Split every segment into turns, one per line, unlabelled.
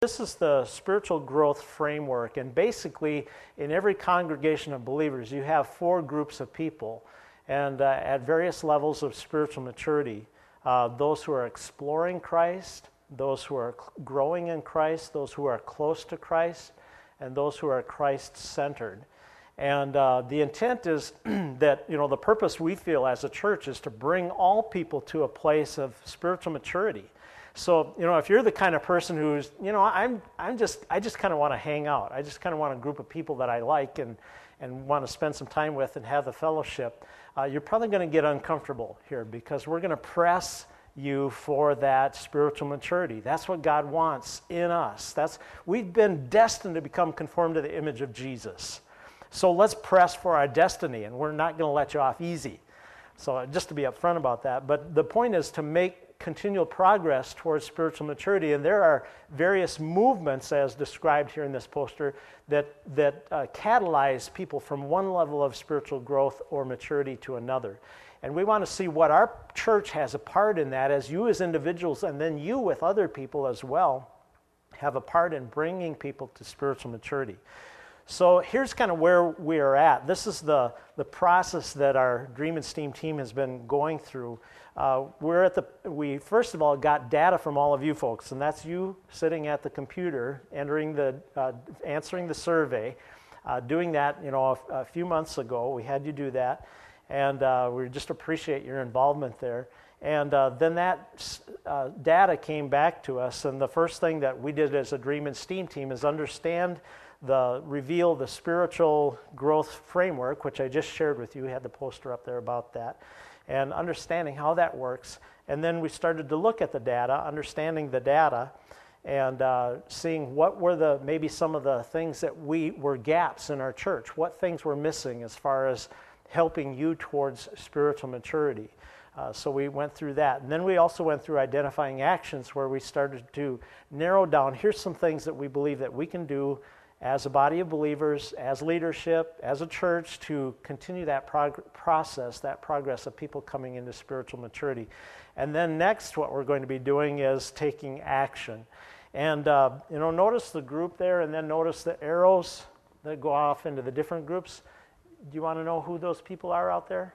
This is the spiritual growth framework, and basically in every congregation of believers you have 4 groups of people, and at various levels of spiritual maturity. Those who are exploring Christ, those who are growing in Christ, those who are close to Christ, and those who are Christ-centered. And the intent is that, the purpose we feel as a church is to bring all people to a place of spiritual maturity. So, if you're the kind of person who's, I just kind of want to hang out. I just kind of want a group of people that I like and want to spend some time with and have the fellowship. You're probably going to get uncomfortable here because we're going to press you for that spiritual maturity. That's what God wants in us. We've been destined to become conformed to the image of Jesus. So let's press for our destiny, and we're not going to let you off easy. So just to be upfront about that. But the point is to make continual progress towards spiritual maturity, and there are various movements as described here in this poster that catalyze people from one level of spiritual growth or maturity to another. And we want to see what our church has a part in that, as you as individuals and then you with other people as well have a part in bringing people to spiritual maturity. So here's kind of where we are at. This is the process that our Dream and STEAM team has been going through. We first of all got data from all of you folks, and that's you sitting at the computer, answering the survey, doing that. A few months ago, we had you do that, and we just appreciate your involvement there. And then that data came back to us, and the first thing that we did as a Dream and STEAM team is reveal the spiritual growth framework, which I just shared with you. We had the poster up there about that, and understanding how that works. And then we started to look at the data, understanding the data, and seeing what were maybe some of the things that were gaps in our church, what things were missing as far as helping you towards spiritual maturity. So we went through that. And then we also went through identifying actions where we started to narrow down, here's some things that we believe that we can do as a body of believers, as leadership, as a church, to continue that progress of people coming into spiritual maturity. And then next, what we're going to be doing is taking action. And, notice the group there, and then notice the arrows that go off into the different groups. Do you want to know who those people are out there?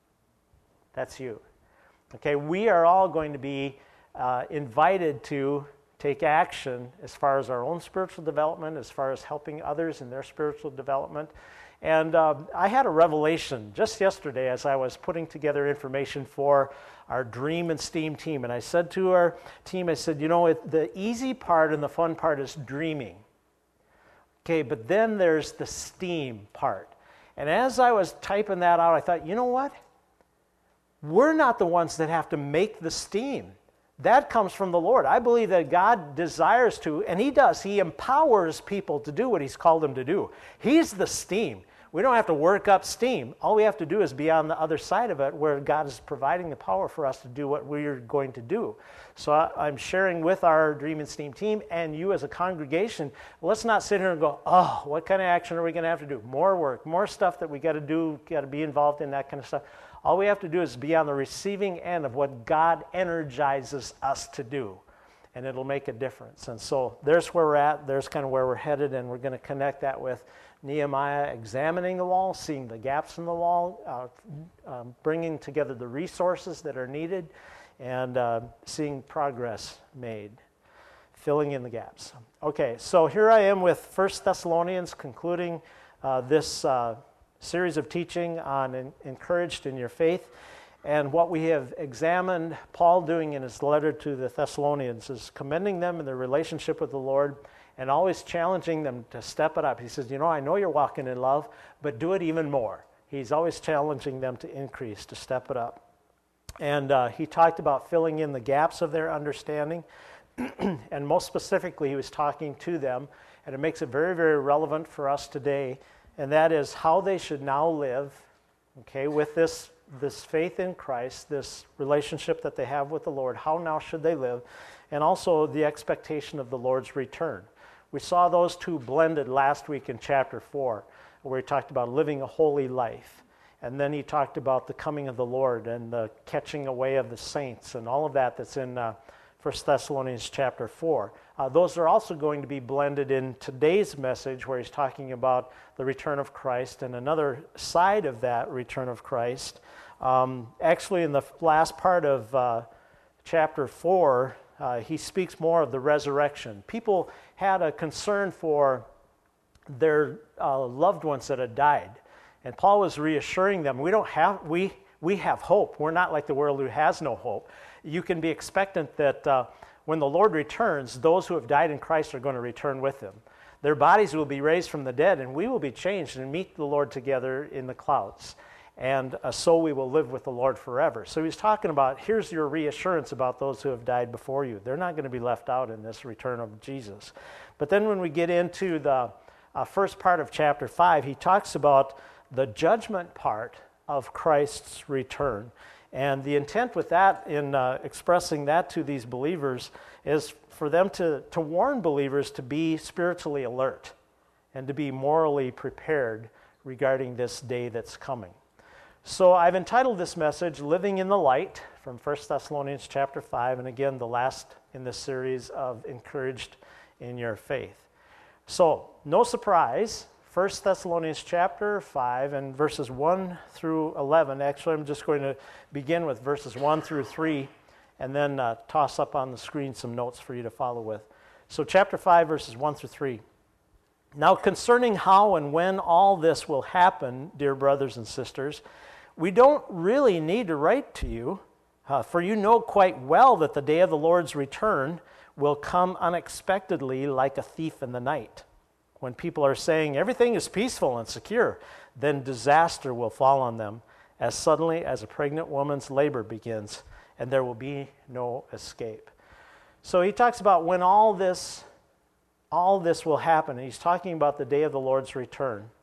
That's you. Okay, we are all going to be invited to take action as far as our own spiritual development, as far as helping others in their spiritual development. And I had a revelation just yesterday as I was putting together information for our Dream and STEAM team. And I said to our team, the easy part and the fun part is dreaming. Okay, but then there's the STEAM part. And as I was typing that out, I thought, you know what? We're not the ones that have to make the STEAM. That comes from the Lord. I believe that God desires to, and He does. He empowers people to do what He's called them to do. He's the STEAM. We don't have to work up steam. All we have to do is be on the other side of it where God is providing the power for us to do what we're going to do. So I'm sharing with our Dream and STEAM team and you as a congregation, let's not sit here and go, oh, what kind of action are we going to have to do? More work, more stuff that we got to do, got to be involved in, that kind of stuff. All we have to do is be on the receiving end of what God energizes us to do, and it'll make a difference. And so there's where we're at, there's kind of where we're headed, and we're going to connect that with Nehemiah examining the wall, seeing the gaps in the wall, bringing together the resources that are needed, and seeing progress made, filling in the gaps. Okay, so here I am with 1 Thessalonians, concluding this series of teaching on encouraged in your faith. And what we have examined Paul doing in his letter to the Thessalonians is commending them in their relationship with the Lord and always challenging them to step it up. He says, I know you're walking in love, but do it even more. He's always challenging them to increase, to step it up. And he talked about filling in the gaps of their understanding. And most specifically, he was talking to them, and it makes it very, very relevant for us today. And that is how they should now live, okay, with this faith in Christ, this relationship that they have with the Lord. How now should they live? And also the expectation of the Lord's return. We saw those two blended last week in chapter 4, where he talked about living a holy life. And then he talked about the coming of the Lord and the catching away of the saints and all of that that's in 1 Thessalonians chapter 4. Those are also going to be blended in today's message where he's talking about the return of Christ and another side of that return of Christ. Actually, in the last part of chapter 4, he speaks more of the resurrection. People had a concern for their loved ones that had died. And Paul was reassuring them, we have hope. We're not like the world who has no hope. You can be expectant that when the Lord returns, those who have died in Christ are going to return with him. Their bodies will be raised from the dead, and we will be changed and meet the Lord together in the clouds. And so we will live with the Lord forever. So he's talking about, here's your reassurance about those who have died before you. They're not going to be left out in this return of Jesus. But then when we get into the first part of chapter 5, he talks about the judgment part of Christ's return. And the intent with that in expressing that to these believers is for them to warn believers to be spiritually alert and to be morally prepared regarding this day that's coming. So I've entitled this message, Living in the Light, from 1 Thessalonians chapter 5, and again, the last in this series of Encouraged in Your Faith. So, no surprise, 1 Thessalonians chapter 5 and verses 1 through 11. Actually, I'm just going to begin with verses 1 through 3 and then toss up on the screen some notes for you to follow with. So chapter 5, verses 1 through 3. Now concerning how and when all this will happen, dear brothers and sisters, we don't really need to write to you, for you know quite well that the day of the Lord's return will come unexpectedly like a thief in the night. When people are saying everything is peaceful and secure, then disaster will fall on them as suddenly as a pregnant woman's labor begins, and there will be no escape. So he talks about when all this will happen. He's talking about the day of the Lord's return.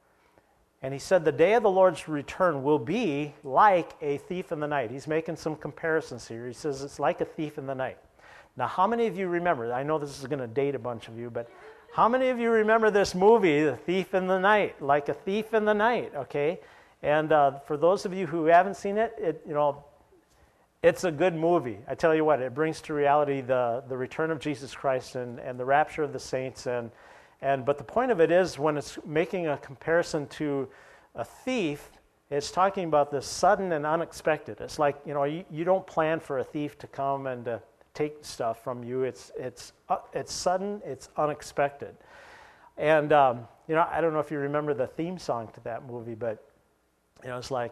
And he said the day of the Lord's return will be like a thief in the night. He's making some comparisons here. He says it's like a thief in the night. Now, how many of you remember, I know this is going to date a bunch of you, but how many of you remember this movie, The Thief in the Night? Like a thief in the night, okay? And for those of you who haven't seen it, it's a good movie. I tell you what, it brings to reality the return of Jesus Christ and the rapture of the saints. But the point of it is, when it's making a comparison to a thief, it's talking about the sudden and unexpected. It's like, you don't plan for a thief to come and to take stuff from you. It's sudden, it's unexpected. And, I don't know if you remember the theme song to that movie, but, it's like,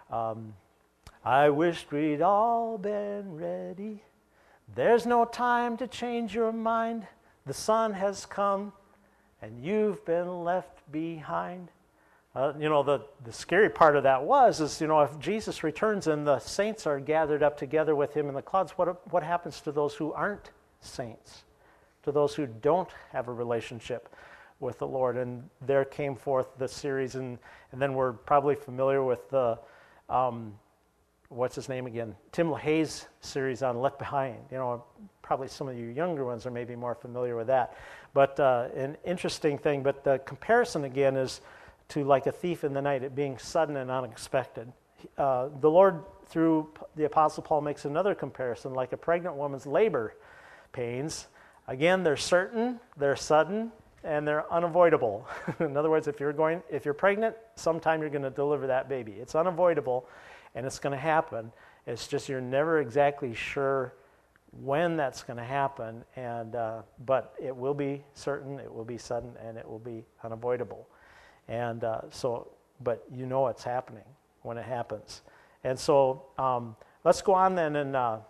I wished we'd all been ready. There's no time to change your mind. The sun has come, and you've been left behind. The scary part of that is if Jesus returns and the saints are gathered up together with him in the clouds, what happens to those who aren't saints, to those who don't have a relationship with the Lord? And there came forth the series, and then we're probably familiar with the, what's his name again? Tim LaHaye's series on Left Behind. Probably some of you younger ones are maybe more familiar with that. But an interesting thing, but the comparison again is to like a thief in the night, it being sudden and unexpected. The Lord, through the Apostle Paul, makes another comparison, like a pregnant woman's labor pains. Again, they're certain, they're sudden, and they're unavoidable. In other words, if you're pregnant, sometime you're going to deliver that baby. It's unavoidable, and it's going to happen. It's just you're never exactly sure when that's going to happen, but it will be certain, it will be sudden, and it will be unavoidable. And but it's happening when it happens. And so let's go on then and,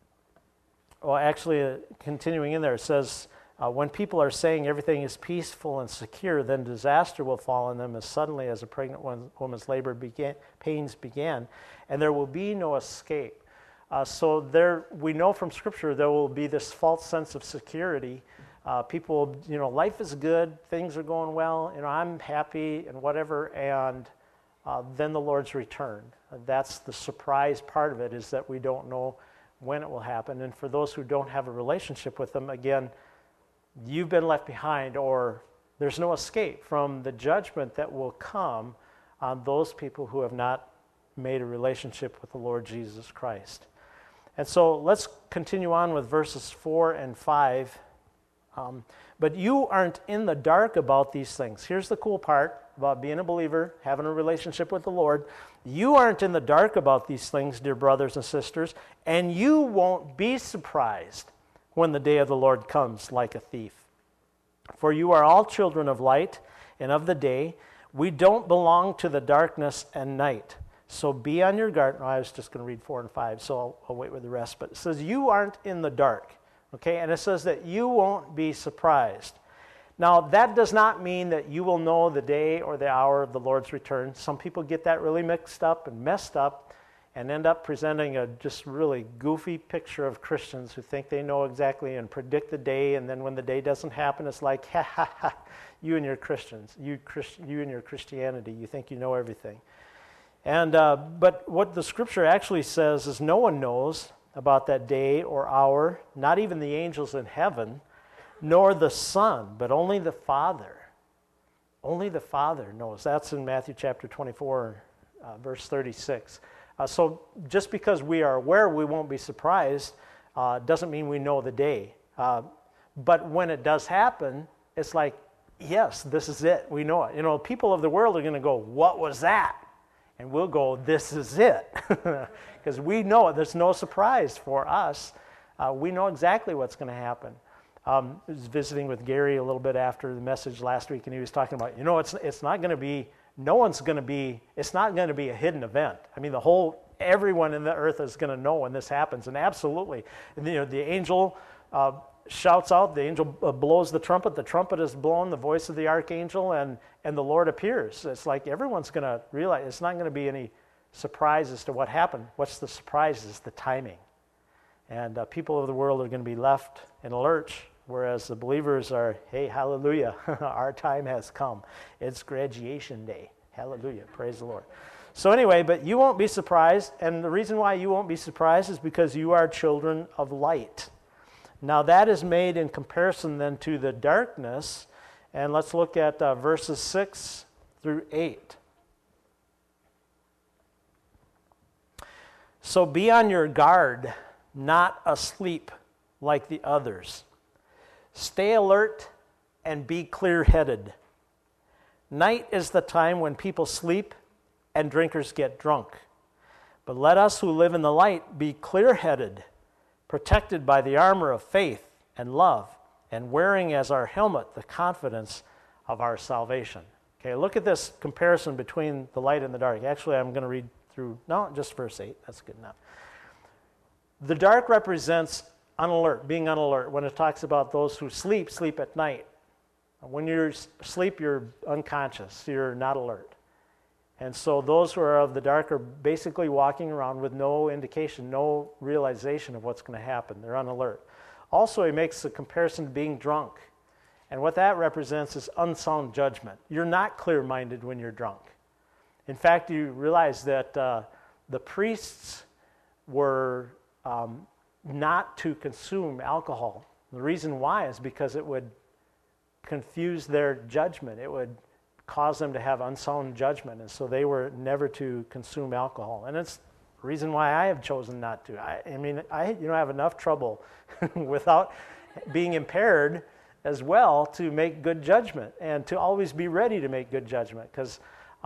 continuing in there, it says, when people are saying everything is peaceful and secure, then disaster will fall on them as suddenly as a pregnant woman's labor pains began, and there will be no escape. We know from Scripture there will be this false sense of security. People, life is good, things are going well, I'm happy and whatever, and then the Lord's return. That's the surprise part of it, is that we don't know when it will happen. And for those who don't have a relationship with Him, again, you've been left behind, or there's no escape from the judgment that will come on those people who have not made a relationship with the Lord Jesus Christ. And so let's continue on with verses 4 and 5. But you aren't in the dark about these things. Here's the cool part about being a believer, having a relationship with the Lord. You aren't in the dark about these things, dear brothers and sisters, and you won't be surprised when the day of the Lord comes like a thief. For you are all children of light and of the day. We don't belong to the darkness and night. So be on your guard. No, I was just going to read 4 and 5, so I'll wait with the rest. But it says you aren't in the dark. Okay, and it says that you won't be surprised. Now, that does not mean that you will know the day or the hour of the Lord's return. Some people get that really mixed up and messed up and end up presenting a just really goofy picture of Christians who think they know exactly and predict the day, and then when the day doesn't happen, it's like, ha, ha, ha, you and your Christians, you and your Christianity, you think you know everything. And but what the Scripture actually says is no one knows about that day or hour, not even the angels in heaven, nor the Son, but only the Father. Only the Father knows. That's in Matthew chapter 24, verse 36. So just because we are aware we won't be surprised doesn't mean we know the day. But when it does happen, it's like, yes, this is it. We know it. You know, people of the world are going to go, what was that? And we'll go, this is it. Because we know it. There's no surprise for us. We know exactly what's going to happen. I was visiting with Gary a little bit after the message last week, and he was talking about, you know, it's not going to be, it's not going to be a hidden event. I mean, everyone in the earth is going to know when this happens, and absolutely. And, you know, the angel shouts out, the angel blows the trumpet is blown, the voice of the archangel, and the Lord appears. It's like everyone's going to realize it's not going to be any surprise as to what happened. What's the surprise is the timing. And people of the world are going to be left in a lurch, whereas the believers are, hey, hallelujah, our time has come. It's graduation day. Hallelujah, praise the Lord. So anyway, but you won't be surprised, and the reason why you won't be surprised is because you are children of light. Now that is made in comparison then to the darkness, and let's look at verses 6 through 8. So be on your guard, not asleep like the others. Stay alert and be clear-headed. Night is the time when people sleep and drinkers get drunk. But let us who live in the light be clear-headed, protected by the armor of faith and love, and wearing as our helmet the confidence of our salvation. Okay, look at this comparison between the light and the dark. Actually, I'm going to read through, no, just verse 8. That's good enough. The dark represents being on alert. When it talks about those who sleep at night. When you sleep, you're unconscious. You're not alert. And so those who are of the dark are basically walking around with no indication, no realization of what's going to happen. They're on alert. Also, he makes a comparison to being drunk. And what that represents is unsound judgment. You're not clear-minded when you're drunk. In fact, you realize that the priests were not to consume alcohol. The reason why is because it would confuse their judgment. It would cause them to have unsound judgment, and so they were never to consume alcohol. And it's the reason why I have chosen not to. I have enough trouble without being impaired as well to make good judgment and to always be ready to make good judgment. Because,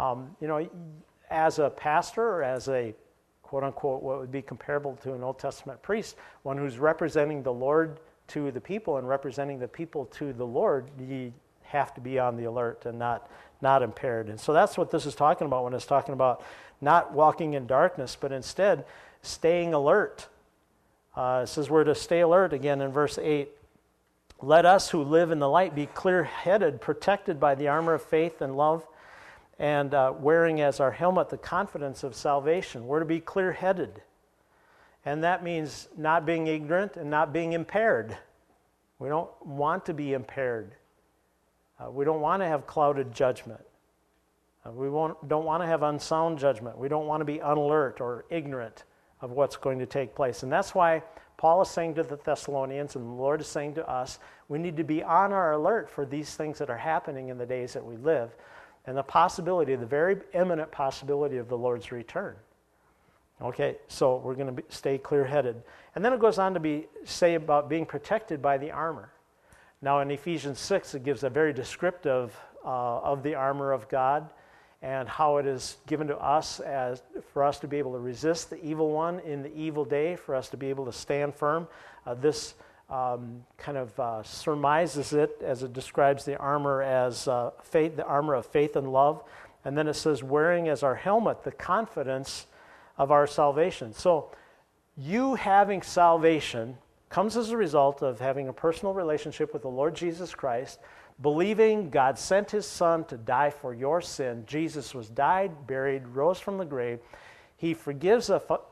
as a pastor or as a quote-unquote what would be comparable to an Old Testament priest, one who's representing the Lord to the people and representing the people to the Lord, you have to be on the alert and not impaired. And so that's what this is talking about when it's talking about not walking in darkness, but instead staying alert. It says we're to stay alert again in verse 8. Let us who live in the light be clear-headed, protected by the armor of faith and love, and wearing as our helmet the confidence of salvation. We're to be clear-headed. And that means not being ignorant and not being impaired. We don't want to be impaired. We don't want to have clouded judgment. We don't want to have unsound judgment. We don't want to be unalert or ignorant of what's going to take place. And that's why Paul is saying to the Thessalonians, and the Lord is saying to us, we need to be on our alert for these things that are happening in the days that we live, and the very imminent possibility of the Lord's return. Okay, so we're going to stay clear-headed. And then it goes on to say about being protected by the armor. Now in Ephesians 6, it gives a very descriptive of the armor of God and how it is given to us for us to be able to resist the evil one in the evil day, for us to be able to stand firm. This kind of surmises it as it describes the armor as faith, the armor of faith and love. And then it says, wearing as our helmet the confidence of our salvation. So you having salvation comes as a result of having a personal relationship with the Lord Jesus Christ, believing God sent his Son to die for your sin. Jesus was died, buried, rose from the grave. He forgives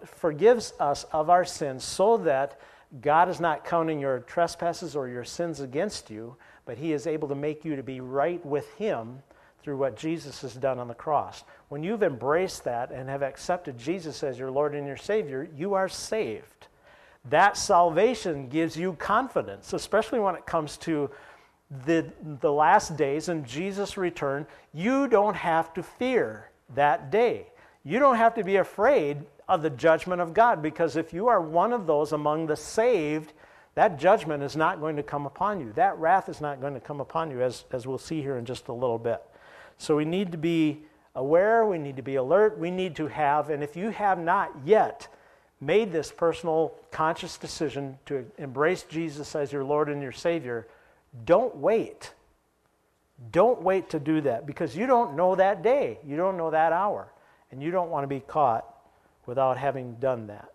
us of our sins so that God is not counting your trespasses or your sins against you, but he is able to make you to be right with him through what Jesus has done on the cross. When you've embraced that and have accepted Jesus as your Lord and your Savior, you are saved. That salvation gives you confidence, especially when it comes to the last days and Jesus' return. You don't have to fear that day. You don't have to be afraid of the judgment of God, because if you are one of those among the saved, that judgment is not going to come upon you. That wrath is not going to come upon you, as we'll see here in just a little bit. So we need to be aware, we need to be alert, we need to have, and if you have not yet made this personal, conscious decision to embrace Jesus as your Lord and your Savior, don't wait. Don't wait to do that, because you don't know that day, you don't know that hour, and you don't want to be caught without having done that.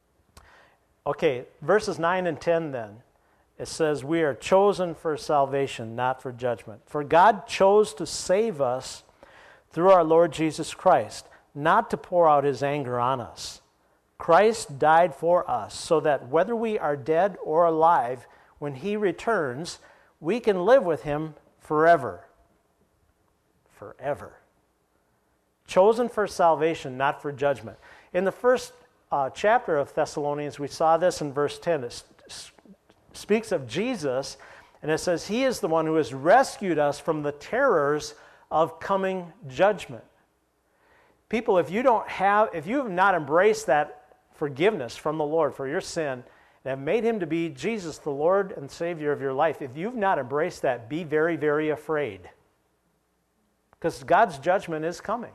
Okay, verses 9 and 10 then. It says, we are chosen for salvation, not for judgment. For God chose to save us through our Lord Jesus Christ, not to pour out his anger on us. Christ died for us, so that whether we are dead or alive, when he returns, we can live with him forever. Forever. Chosen for salvation, not for judgment. In the first chapter of Thessalonians, we saw this in verse 10. It speaks of Jesus, and it says he is the one who has rescued us from the terrors of coming judgment. People, if you have not embraced that forgiveness from the Lord for your sin, and have made him to be Jesus, the Lord and Savior of your life, if you've not embraced that, be very, very afraid. Because God's judgment is coming.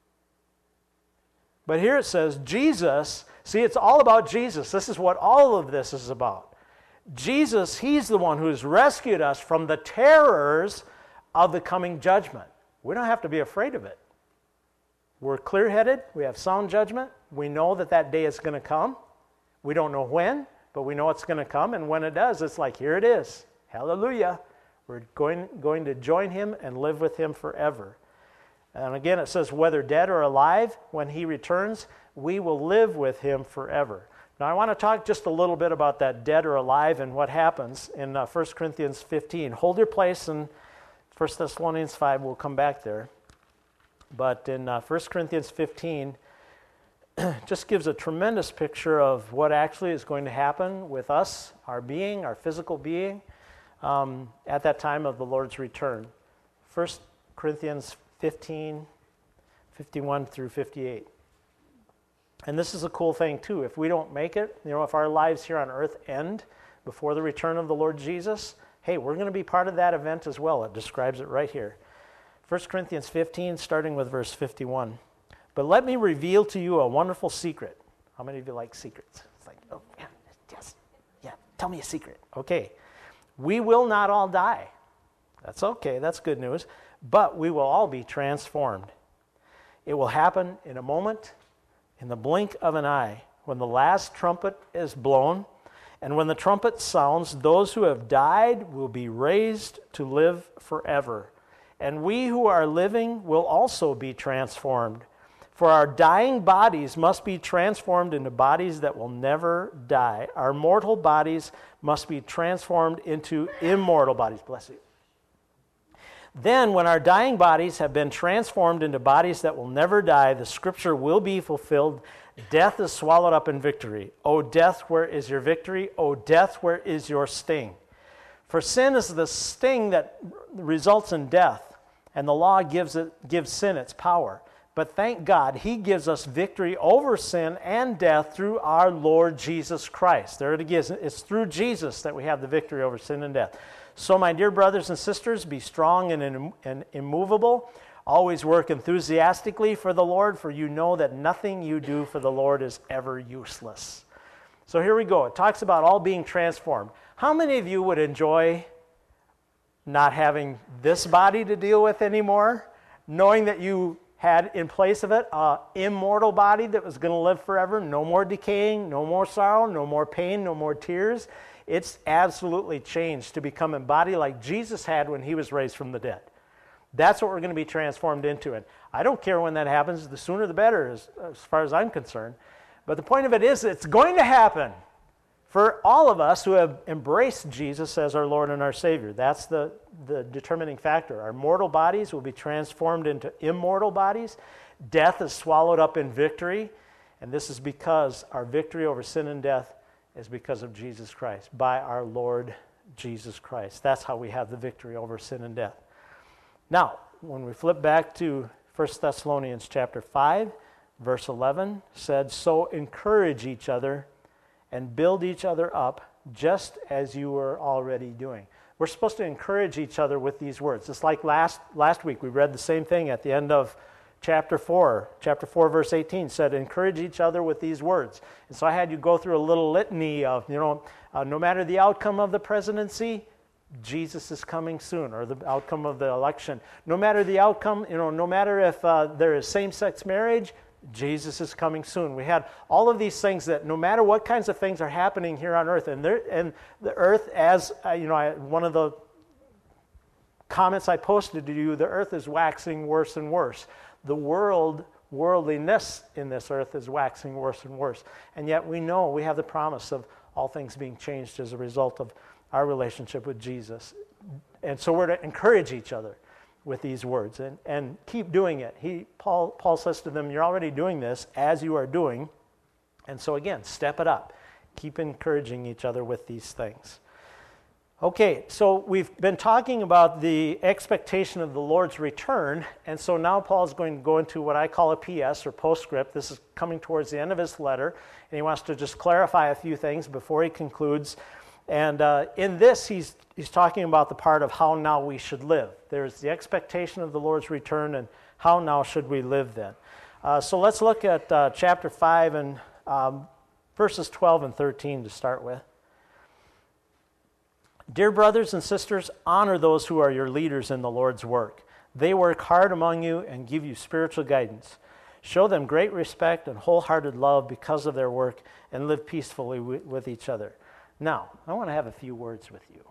But here it says, Jesus, see, it's all about Jesus. This is what all of this is about. Jesus, he's the one who has rescued us from the terrors of the coming judgment. We don't have to be afraid of it. We're clear-headed. We have sound judgment. We know that that day is going to come. We don't know when, but we know it's going to come. And when it does, it's like, here it is. Hallelujah. We're going to join him and live with him forever. And again, it says, whether dead or alive, when he returns, we will live with him forever. Now, I want to talk just a little bit about that dead or alive and what happens in 1 Corinthians 15. Hold your place in 1 Thessalonians 5. We'll come back there. But in 1 Corinthians 15, just gives a tremendous picture of what actually is going to happen with us, our being, our physical being, at that time of the Lord's return. 1 Corinthians 15, 51 through 58. And this is a cool thing too. If we don't make it, if our lives here on earth end before the return of the Lord Jesus, hey, we're going to be part of that event as well. It describes it right here. 1 Corinthians 15, starting with verse 51. But let me reveal to you a wonderful secret. How many of you like secrets? It's like, oh, yeah, yes, yeah, tell me a secret. Okay. We will not all die. That's okay. That's good news. But we will all be transformed. It will happen in a moment, in the blink of an eye, when the last trumpet is blown. And when the trumpet sounds, those who have died will be raised to live forever. And we who are living will also be transformed. For our dying bodies must be transformed into bodies that will never die. Our mortal bodies must be transformed into immortal bodies. Bless you. Then, when our dying bodies have been transformed into bodies that will never die, the scripture will be fulfilled. Death is swallowed up in victory. O death, where is your victory? O death, where is your sting? For sin is the sting that results in death, and the law gives sin its power. But thank God, he gives us victory over sin and death through our Lord Jesus Christ. There it is. It's through Jesus that we have the victory over sin and death. So, my dear brothers and sisters, be strong and immovable. Always work enthusiastically for the Lord, for you know that nothing you do for the Lord is ever useless. So here we go. It talks about all being transformed. How many of you would enjoy not having this body to deal with anymore, knowing that you had in place of it an immortal body that was going to live forever, no more decaying, no more sorrow, no more pain, no more tears? It's absolutely changed to become a body like Jesus had when he was raised from the dead. That's what we're going to be transformed into. And I don't care when that happens. The sooner the better, as far as I'm concerned. But the point of it is, it's going to happen for all of us who have embraced Jesus as our Lord and our Savior. That's the determining factor. Our mortal bodies will be transformed into immortal bodies. Death is swallowed up in victory. And this is because our victory over sin and death is because of Jesus Christ, by our Lord Jesus Christ. That's how we have the victory over sin and death. Now, when we flip back to 1 Thessalonians chapter 5, verse 11, said, "So encourage each other and build each other up, just as you were already doing." We're supposed to encourage each other with these words. It's like last week, we read the same thing at the end of chapter 4. Chapter 4, verse 18 said, encourage each other with these words. And so I had you go through a little litany of, no matter the outcome of the presidency, Jesus is coming soon, or the outcome of the election. No matter the outcome, no matter if there is same-sex marriage, Jesus is coming soon. We had all of these things that no matter what kinds of things are happening here on earth, and the earth, as one of the comments I posted to you, the earth is waxing worse and worse. The worldliness in this earth is waxing worse and worse. And yet we know we have the promise of all things being changed as a result of our relationship with Jesus. And so we're to encourage each other with these words and keep doing it. Paul says to them, you're already doing this as you are doing. And so again, step it up. Keep encouraging each other with these things. Okay, so we've been talking about the expectation of the Lord's return, and so now Paul's going to go into what I call a PS, or postscript. This is coming towards the end of his letter, and he wants to just clarify a few things before he concludes. And in this, he's talking about the part of how now we should live. There's the expectation of the Lord's return, and how now should we live then. So let's look at chapter 5 and verses 12 and 13 to start with. Dear brothers and sisters, honor those who are your leaders in the Lord's work. They work hard among you and give you spiritual guidance. Show them great respect and wholehearted love because of their work, and live peacefully with each other. Now, I want to have a few words with you.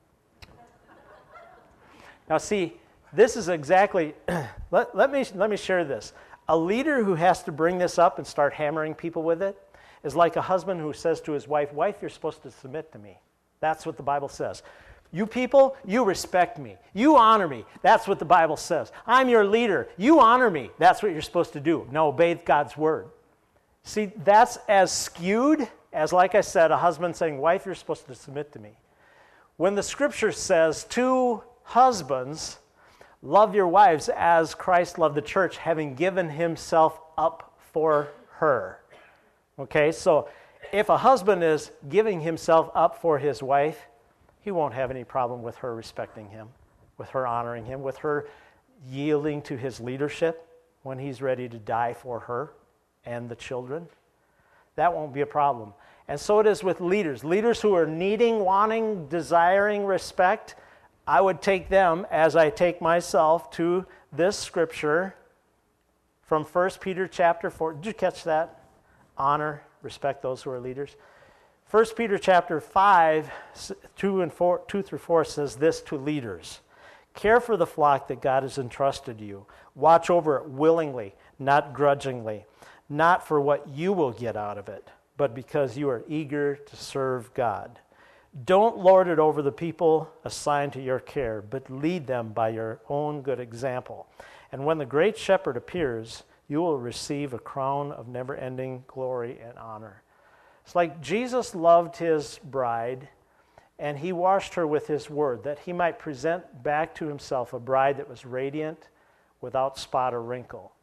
Now see, this is exactly, let me share this. A leader who has to bring this up and start hammering people with it is like a husband who says to his wife, wife, you're supposed to submit to me. That's what the Bible says. You people, you respect me. You honor me. That's what the Bible says. I'm your leader. You honor me. That's what you're supposed to do. Now obey God's word. See, that's as skewed as, like I said, a husband saying, wife, you're supposed to submit to me. When the scripture says to husbands, love your wives as Christ loved the church, having given himself up for her. Okay, so if a husband is giving himself up for his wife, he won't have any problem with her respecting him, with her honoring him, with her yielding to his leadership when he's ready to die for her and the children. That won't be a problem. And so it is with leaders. Leaders who are needing, wanting, desiring respect, I would take them, as I take myself, to this scripture from 1 Peter chapter 4. Did you catch that? Honor, respect those who are leaders. 1 Peter chapter 5, 2 through 4 says this to leaders. Care for the flock that God has entrusted you. Watch over it willingly, not grudgingly, not for what you will get out of it, but because you are eager to serve God. Don't lord it over the people assigned to your care, but lead them by your own good example. And when the great shepherd appears, you will receive a crown of never-ending glory and honor. It's like Jesus loved his bride, and he washed her with his word, that he might present back to himself a bride that was radiant, without spot or wrinkle.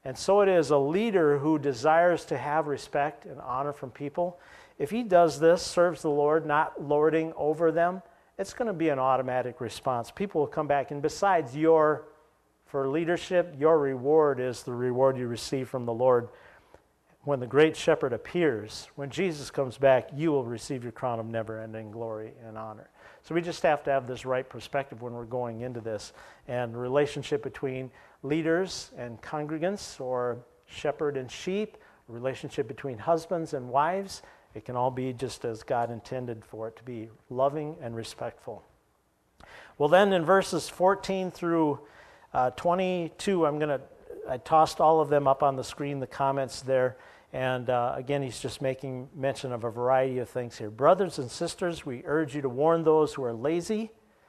And so it is a leader who desires to have respect and honor from people. If he does this, serves the Lord, not lording over them, it's going to be an automatic response. People will come back. And besides, for leadership, your reward is the reward you receive from the Lord. When the great shepherd appears, when Jesus comes back, you will receive your crown of never-ending glory and honor. So we just have to have this right perspective when we're going into this. And the relationship between leaders and congregants, or shepherd and sheep, relationship between husbands and wives, it can all be just as God intended for it to be, loving and respectful. Well, then in verses 14 through 22, I tossed all of them up on the screen, the comments there. And again, he's just making mention of a variety of things here. Brothers and sisters, we urge you to warn those who are lazy.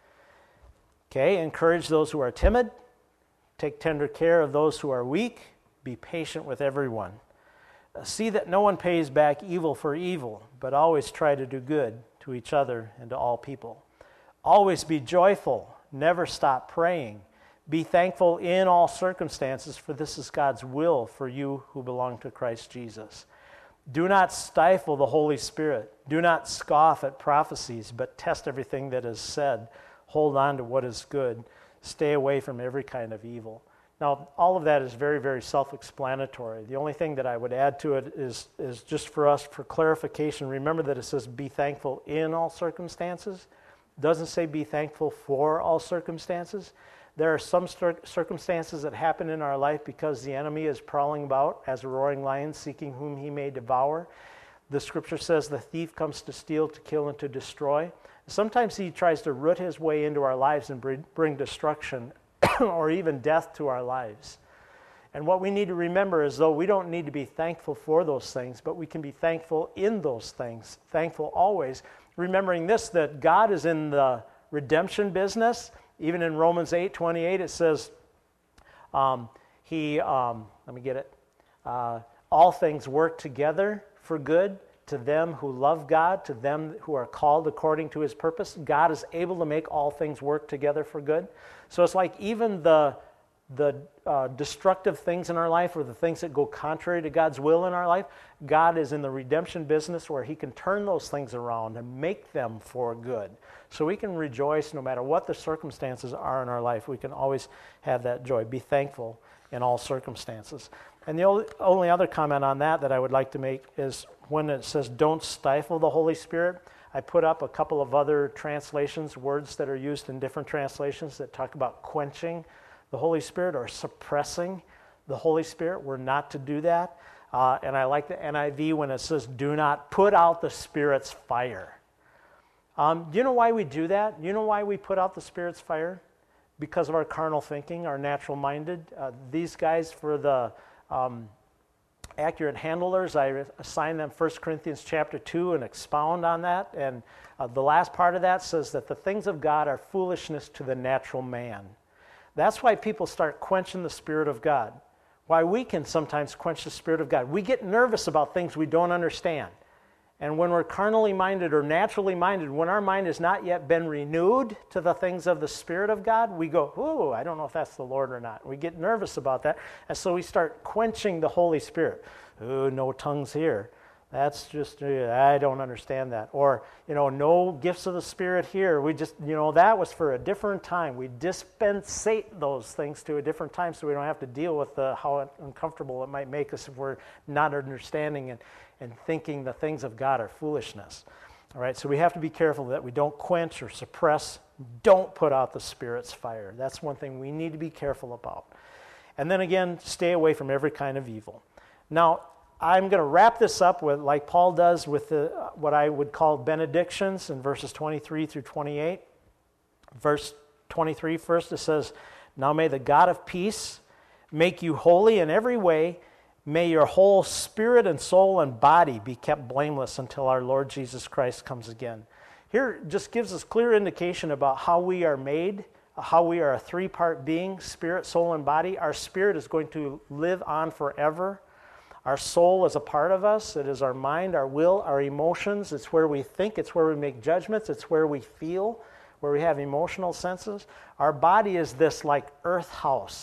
Okay, encourage those who are timid. Take tender care of those who are weak. Be patient with everyone. See that no one pays back evil for evil, but always try to do good to each other and to all people. Always be joyful. Never stop praying. Be thankful in all circumstances, for this is God's will for you who belong to Christ Jesus. Do not stifle the Holy Spirit. Do not scoff at prophecies, but test everything that is said. Hold on to what is good. Stay away from every kind of evil. Now, all of that is very, very self-explanatory. The only thing that I would add to it is just for us, for clarification, remember that it says be thankful in all circumstances. It doesn't say be thankful for all circumstances. There are some circumstances that happen in our life because the enemy is prowling about as a roaring lion, seeking whom he may devour. The scripture says the thief comes to steal, to kill, and to destroy. Sometimes he tries to root his way into our lives and bring destruction or even death to our lives. And what we need to remember is, though we don't need to be thankful for those things, but we can be thankful in those things, thankful always, remembering this, that God is in the redemption business. Even in Romans 8:28, it says, all things work together for good to them who love God, to them who are called according to his purpose. God is able to make all things work together for good. So it's like even the destructive things in our life, or the things that go contrary to God's will in our life, God is in the redemption business where he can turn those things around and make them for good. So we can rejoice no matter what the circumstances are in our life. We can always have that joy. Be thankful in all circumstances. And the only other comment on that I would like to make is when it says don't stifle the Holy Spirit. I put up a couple of other translations, words that are used in different translations that talk about quenching the Holy Spirit or suppressing the Holy Spirit. We're not to do that. And I like the NIV when it says do not put out the Spirit's fire. Do you know why we do that? You know why we put out the Spirit's fire? Because of our carnal thinking, our natural-minded. These guys, for the accurate handlers, I assign them 1 Corinthians chapter 2 and expound on that. And the last part of that says that the things of God are foolishness to the natural man. That's why people start quenching the Spirit of God. Why we can sometimes quench the Spirit of God. We get nervous about things we don't understand. And when we're carnally minded or naturally minded, when our mind has not yet been renewed to the things of the Spirit of God, we go, ooh, I don't know if that's the Lord or not. We get nervous about that. And so we start quenching the Holy Spirit. Ooh, no tongues here. That's just, I don't understand that. Or, no gifts of the Spirit here. We just, that was for a different time. We dispensate those things to a different time so we don't have to deal with how uncomfortable it might make us if we're not understanding and thinking the things of God are foolishness. All right, so we have to be careful that we don't quench or suppress. Don't put out the Spirit's fire. That's one thing we need to be careful about. And then again, stay away from every kind of evil. Now, I'm going to wrap this up with, like Paul does, with what I would call benedictions in verses 23 through 28. Verse 23 first, it says, "Now may the God of peace make you holy in every way. May your whole spirit and soul and body be kept blameless until our Lord Jesus Christ comes again." Here just gives us clear indication about how we are made, how we are a three-part being, spirit, soul, and body. Our spirit is going to live on forever. Our soul is a part of us. It is our mind, our will, our emotions. It's where we think. It's where we make judgments. It's where we feel, where we have emotional senses. Our body is this like earth house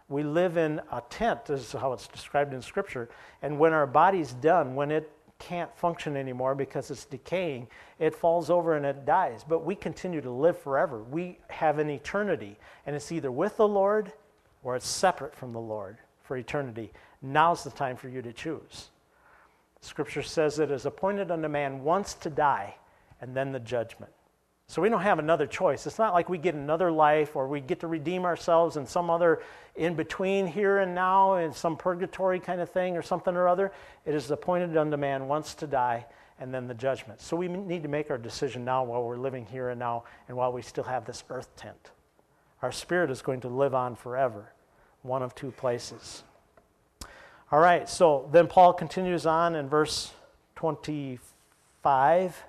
We live in a tent, this is how it's described in Scripture, and when our body's done, when it can't function anymore because it's decaying, it falls over and it dies. But we continue to live forever. We have an eternity, and it's either with the Lord or it's separate from the Lord for eternity. Now's the time for you to choose. Scripture says it is appointed unto man once to die, and then the judgment. So we don't have another choice. It's not like we get another life or we get to redeem ourselves in some other in between here and now in some purgatory kind of thing or something or other. It is appointed unto man once to die and then the judgment. So we need to make our decision now while we're living here and now and while we still have this earth tent. Our spirit is going to live on forever, one of two places. All right, so then Paul continues on in verse 25.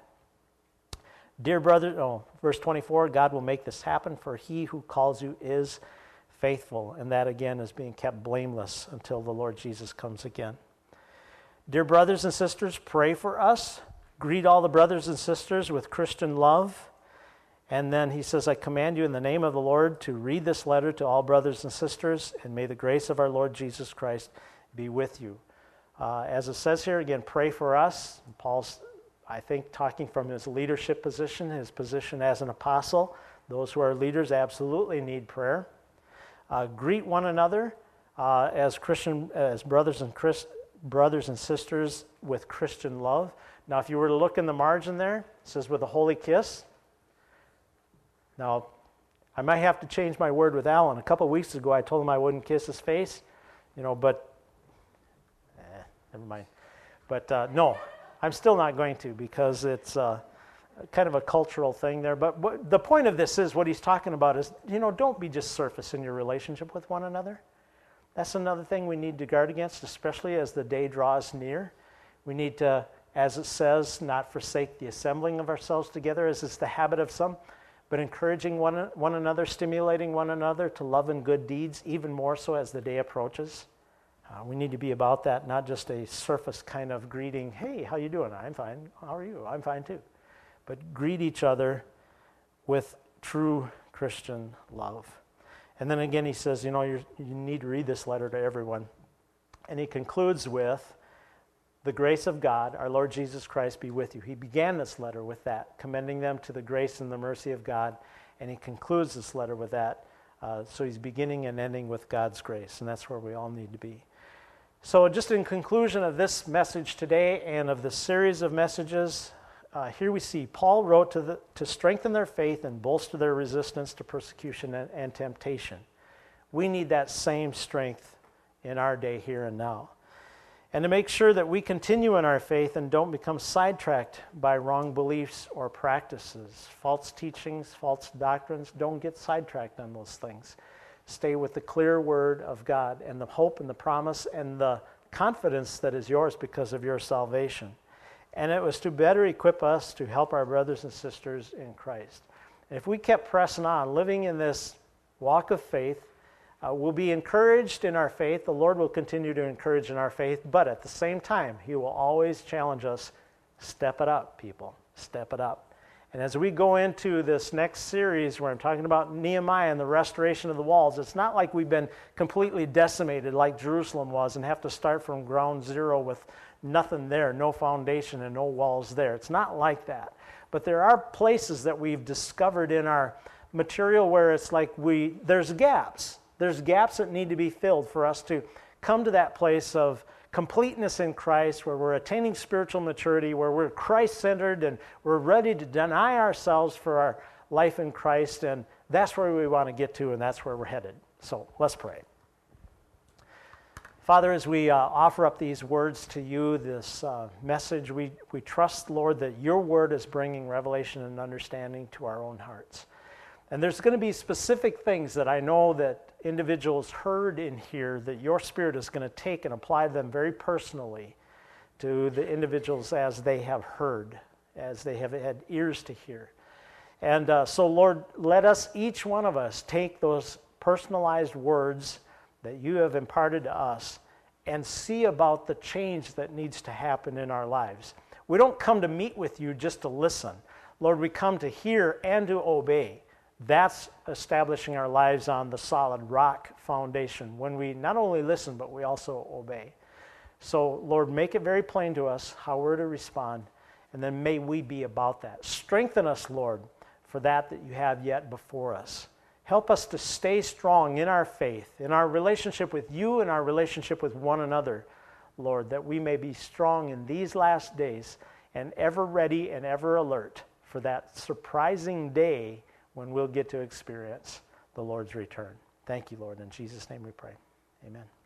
Dear brother, verse 24, God will make this happen, for he who calls you is faithful. And that again is being kept blameless until the Lord Jesus comes again. Dear brothers and sisters, pray for us. Greet all the brothers and sisters with Christian love. And then he says, I command you in the name of the Lord to read this letter to all brothers and sisters, and may the grace of our Lord Jesus Christ be with you. As it says here, again, pray for us. Paul's, I think, talking from his leadership position, his position as an apostle. Those who are leaders absolutely need prayer. Greet one another as brothers and sisters with Christian love. Now, if you were to look in the margin there, it says with a holy kiss. Now, I might have to change my word with Alan. A couple of weeks ago, I told him I wouldn't kiss his face, but never mind. But no, I'm still not going to because it's kind of a cultural thing there. But the point of this is what he's talking about is, don't be just surface in your relationship with one another. That's another thing we need to guard against, especially as the day draws near. We need to, as it says, not forsake the assembling of ourselves together, as is the habit of some, but encouraging one another, stimulating one another to love and good deeds, even more so as the day approaches. We need to be about that, not just a surface kind of greeting. Hey, how you doing? I'm fine. How are you? I'm fine too. But greet each other with true Christian love. And then again he says, you need to read this letter to everyone. And he concludes with, the grace of God, our Lord Jesus Christ, be with you. He began this letter with that, commending them to the grace and the mercy of God. And he concludes this letter with that. So he's beginning and ending with God's grace. And that's where we all need to be. So just in conclusion of this message today and of the series of messages, here we see Paul wrote to strengthen their faith and bolster their resistance to persecution and temptation. We need that same strength in our day here and now. And to make sure that we continue in our faith and don't become sidetracked by wrong beliefs or practices, false teachings, false doctrines, don't get sidetracked on those things. Stay with the clear word of God and the hope and the promise and the confidence that is yours because of your salvation. And it was to better equip us to help our brothers and sisters in Christ. And if we kept pressing on, living in this walk of faith, we'll be encouraged in our faith. The Lord will continue to encourage in our faith, but at the same time, He will always challenge us, step it up, people, step it up. And as we go into this next series where I'm talking about Nehemiah and the restoration of the walls, it's not like we've been completely decimated like Jerusalem was and have to start from ground zero with nothing there, no foundation and no walls there. It's not like that. But there are places that we've discovered in our material where it's like there's gaps. There's gaps that need to be filled for us to come to that place of completeness in Christ, where we're attaining spiritual maturity, where we're Christ-centered and we're ready to deny ourselves for our life in Christ, and that's where we want to get to, and that's where we're headed. So let's pray. Father, as we offer up these words to you, this message, we trust, Lord, that your word is bringing revelation and understanding to our own hearts. And there's going to be specific things that I know that individuals heard in here that your Spirit is going to take and apply them very personally to the individuals as they have heard, as they have had ears to hear. And so, Lord, let us, each one of us, take those personalized words that you have imparted to us and see about the change that needs to happen in our lives. We don't come to meet with you just to listen. Lord, we come to hear and to obey. That's establishing our lives on the solid rock foundation when we not only listen, but we also obey. So, Lord, make it very plain to us how we're to respond, and then may we be about that. Strengthen us, Lord, for that you have yet before us. Help us to stay strong in our faith, in our relationship with you and our relationship with one another, Lord, that we may be strong in these last days and ever ready and ever alert for that surprising day when we'll get to experience the Lord's return. Thank you, Lord. In Jesus' name we pray. Amen.